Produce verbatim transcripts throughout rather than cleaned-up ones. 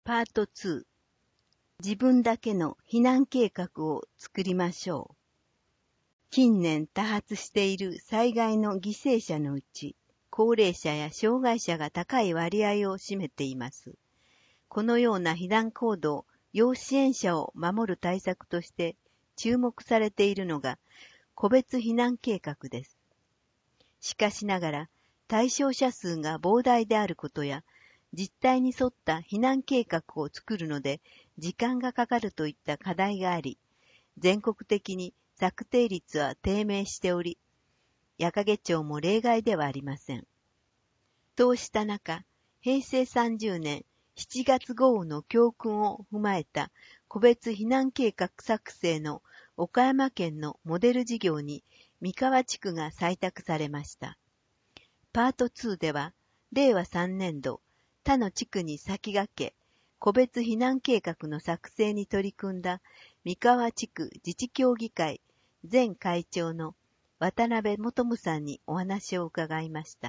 パートツー、自分だけの避難計画を作りましょう。近年多発している災害の犠牲者のうち、高齢者や障害者が高い割合を占めています。このような避難行動、要支援者を守る対策として注目されているのが個別避難計画です。しかしながら、対象者数が膨大であることや、実態に沿った避難計画を作るので時間がかかるといった課題があり、全国的に策定率は低迷しており、矢掛町も例外ではありません。そうした中、へいせいさんじゅうねんしちがつ豪雨の教訓を踏まえた個別避難計画作成の岡山県のモデル事業に三河地区が採択されました。パートツーでは、れいわさんねんど、他の地区に先駆け、個別避難計画の作成に取り組んだ三河地区自治協議会前会長の渡辺元武さんにお話を伺いました。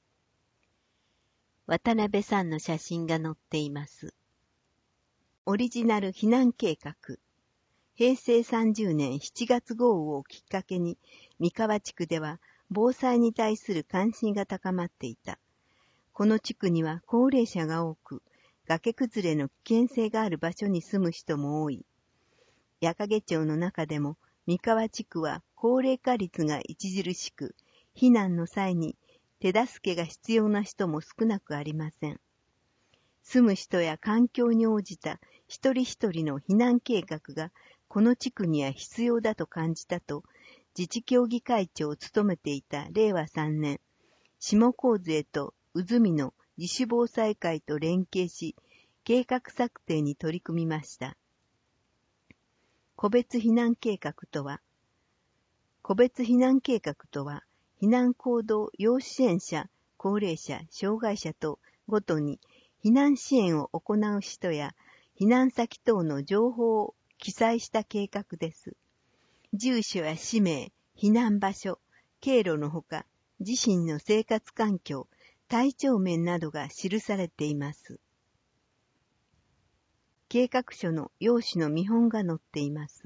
渡辺さんの写真が載っています。オリジナル避難計画。へいせいさんじゅうねんしちがつ豪雨をきっかけに、三河地区では防災に対する関心が高まっていた。この地区には高齢者が多く、崖崩れの危険性がある場所に住む人も多い。矢掛町の中でも三河地区は高齢化率が著しく、避難の際に手助けが必要な人も少なくありません。住む人や環境に応じた一人一人の避難計画がこの地区には必要だと感じたと、自治協議会長を務めていたれいわさんねん、下河津と宇都宮の自主防災会と連携し、計画策定に取り組みました。個別避難計画とは、個別避難計画とは、避難行動要支援者、高齢者、障害者とごとに避難支援を行う人や避難先等の情報を記載した計画です。住所や氏名、避難場所、経路のほか、自身の生活環境、体調面などが記されています。計画書の要旨の見本が載っています。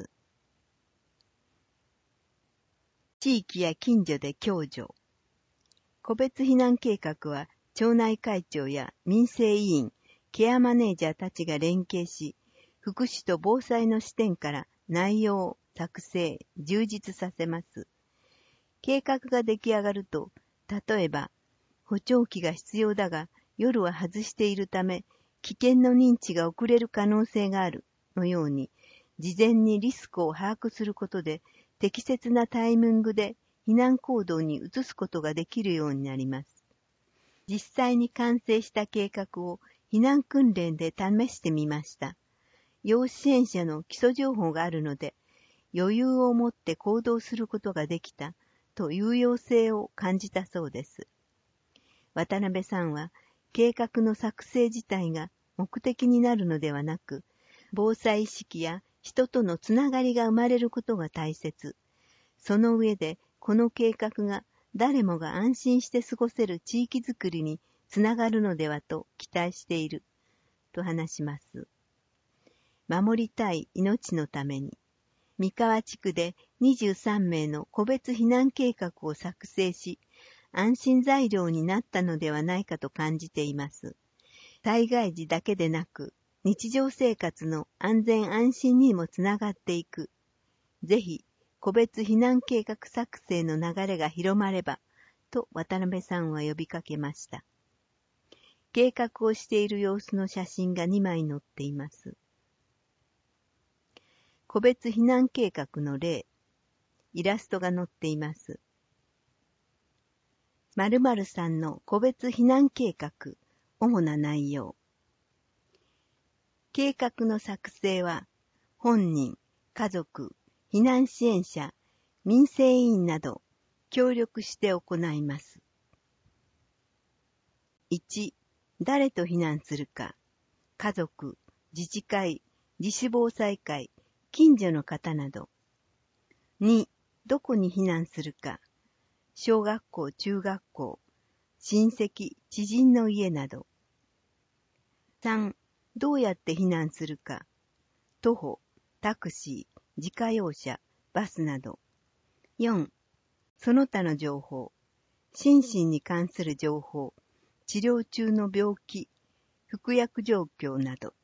地域や近所で共助。個別避難計画は、町内会長や民生委員、ケアマネージャーたちが連携し、福祉と防災の視点から内容を作成、充実させます。計画が出来上がると、例えば、補聴器が必要だが、夜は外しているため、危険の認知が遅れる可能性があるのように、事前にリスクを把握することで、適切なタイミングで避難行動に移すことができるようになります。実際に完成した計画を避難訓練で試してみました。要支援者の基礎情報があるので、余裕を持って行動することができたと有用性を感じたそうです。渡辺さんは、計画の作成自体が目的になるのではなく、防災意識や人とのつながりが生まれることが大切。その上で、この計画が誰もが安心して過ごせる地域づくりにつながるのではと期待している、と話します。守りたい命のために、三河地区でにじゅうさんめいの個別避難計画を作成し、安心材料になったのではないかと感じています。災害時だけでなく、日常生活の安全安心にもつながっていく。ぜひ、個別避難計画作成の流れが広まれば、と渡辺さんは呼びかけました。計画をしている様子の写真がにまい載っています。個別避難計画の例、イラストが載っています。〇〇さんの個別避難計画、主な内容。計画の作成は、本人、家族、避難支援者、民生委員など、協力して行います。いち、誰と避難するか、家族、自治会、自主防災会、近所の方など。に、どこに避難するか、小学校、中学校、親戚、知人の家など。さん、 どうやって避難するか。徒歩、タクシー、自家用車、バスなど。よん、その他の情報。心身に関する情報、治療中の病気、服薬状況など。